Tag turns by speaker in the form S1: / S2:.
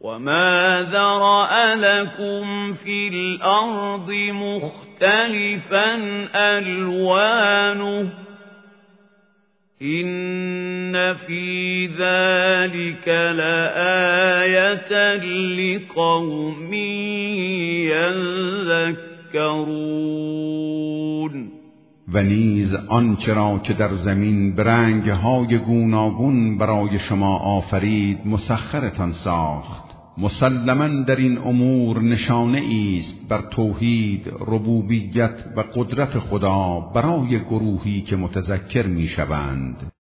S1: وما ذرأ لكم في الأرض مختلفا ألوانه إن في ذلك لآية لقوم يذكرون.
S2: و نیز آنچه را که در زمین به رنگ‌های گوناگون برای شما آفرید مسخرتان ساخت. مسلماً در این امور نشانه است بر توحید، ربوبیت و قدرت خدا برای گروهی که متذکر می‌شوند.